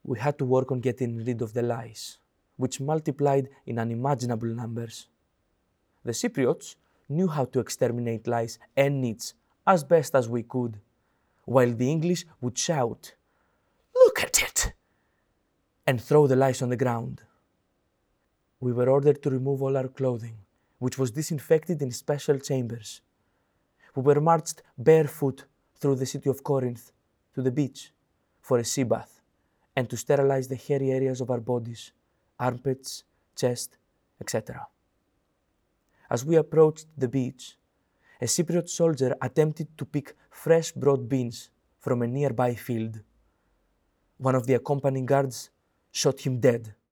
We had to work on getting rid of the lice, which multiplied in unimaginable numbers. The Cypriots knew how to exterminate lice and nits as best as we could, while the English would shout, "Look at it!" and throw the lice on the ground. We were ordered to remove all our clothing, which was disinfected in special chambers. We were marched barefoot through the city of Corinth to the beach for a sea bath and to sterilize the hairy areas of our bodies, armpits, chest, etc. As we approached the beach, a Cypriot soldier attempted to pick fresh broad beans from a nearby field. One of the accompanying guards shot him dead.